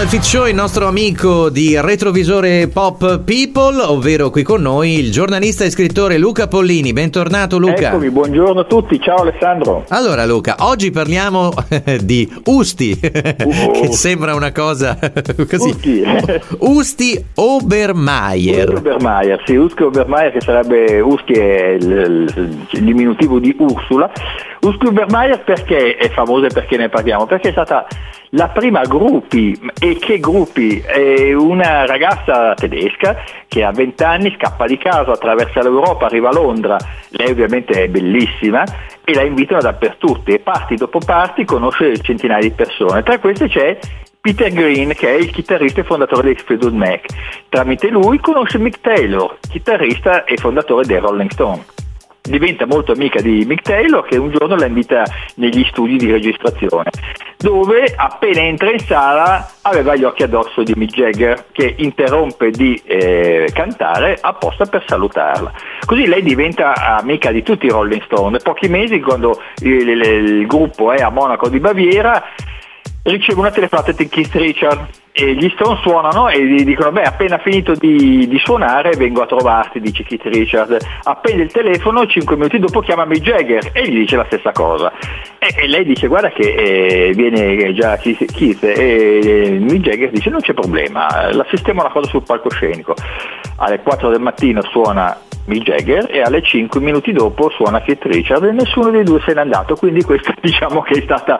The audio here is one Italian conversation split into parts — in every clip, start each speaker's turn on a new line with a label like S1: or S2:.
S1: del Fit Show il nostro amico di Retrovisore Pop People, ovvero qui con noi il giornalista e scrittore Luca Pollini. Bentornato Luca.
S2: Eccomi, buongiorno a tutti, ciao Alessandro.
S1: Allora Luca, oggi parliamo di Usti, che sembra una cosa così. Usti Obermeier.
S2: Sì, Usti Obermeier, che sarebbe, Usti è il diminutivo di Ursula. Usti Obermeier perché è famosa e perché ne parliamo? Perché è stata la prima Gruppi, e che Gruppi? È una ragazza tedesca che a 20 anni scappa di casa, attraversa l'Europa, arriva a Londra, lei ovviamente è bellissima e la invitano dappertutto e parti dopo parti conosce centinaia di persone, tra queste c'è Peter Green, che è il chitarrista e fondatore dei Fleetwood Mac. Tramite lui conosce Mick Taylor, chitarrista e fondatore dei Rolling Stones. Diventa molto amica di Mick Taylor, che un giorno la invita negli studi di registrazione, dove appena entra in sala aveva gli occhi addosso di Mick Jagger, che interrompe di cantare apposta per salutarla. Così lei diventa amica di tutti i Rolling Stone. Pochi mesi, quando il gruppo è a Monaco di Baviera, riceve una telefonata di Keith Richards e gli Stone suonano e gli dicono: beh, appena finito di suonare vengo a trovarti, dice Keith Richards. Appende il telefono, 5 minuti dopo chiama Mick Jagger e gli dice la stessa cosa, e lei dice: guarda che viene già Keith, e Mick Jagger dice: non c'è problema, la sistemo una cosa sul palcoscenico. Alle 4 del mattino suona Mick Jagger e alle 5 minuti dopo suona Keith Richards e nessuno dei due se n'è andato, quindi questa diciamo che è stata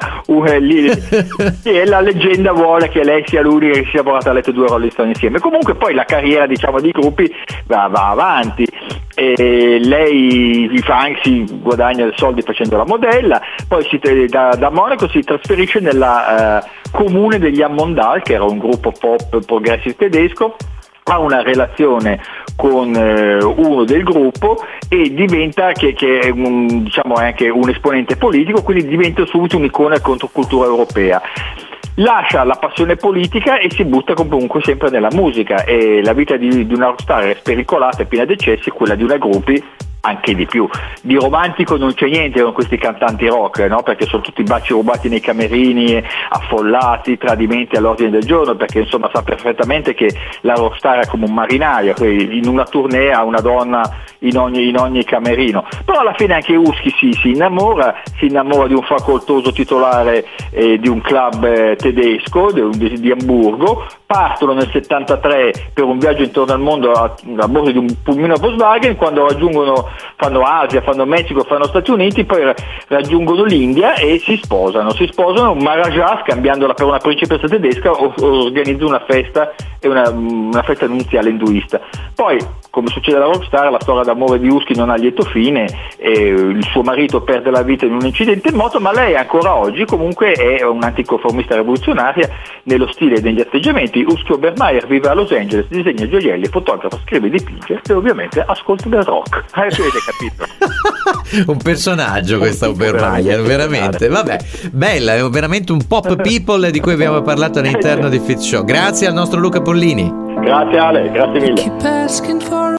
S2: e la leggenda vuole che lei sia l'unica che sia portata a letto due Rolling Stone insieme. Comunque poi la carriera, diciamo, di Gruppi va avanti e lei si guadagna soldi facendo la modella, poi da Monaco si trasferisce nella Comune degli Ammondal, che era un gruppo pop progressive tedesco, ha una relazione con uno del gruppo e diventa che è diciamo anche un esponente politico, quindi diventa subito un'icona della controcultura europea. Lascia la passione politica e si butta comunque sempre nella musica, e la vita di una rockstar è spericolata e piena di eccessi, quella di una Gruppi anche di più. Di romantico non c'è niente con questi cantanti rock, no? Perché sono tutti baci rubati nei camerini, affollati, tradimenti all'ordine del giorno, perché insomma sa perfettamente che la rockstar è come un marinaio, che in una tournée ha una donna in ogni camerino. Però alla fine anche Usti si innamora di un facoltoso titolare di un club tedesco di Amburgo. Partono nel 73 per un viaggio intorno al mondo a bordo di un pulmino Volkswagen. Quando fanno Asia, fanno Messico, fanno Stati Uniti, poi raggiungono l'India e si sposano. Un Maharaja, scambiandola per una principessa tedesca, organizza una festa e una festa nuziale induista. Poi, come succede alla rockstar, la storia d'amore di Usti non ha lieto fine, il suo marito perde la vita in un incidente in moto, ma lei ancora oggi comunque è un'anticonformista rivoluzionaria nello stile e negli atteggiamenti. Usti Obermeier vive a Los Angeles, disegna gioielli, fotografa, scrive, dipinge e ovviamente ascolta del rock. Avete capito?
S1: Un personaggio questa Obermeier, veramente. Vabbè, bella, è veramente un pop people di cui abbiamo parlato all'interno di Fit Show. Grazie al nostro Luca Pollini.
S2: Grazie Ale, grazie mille.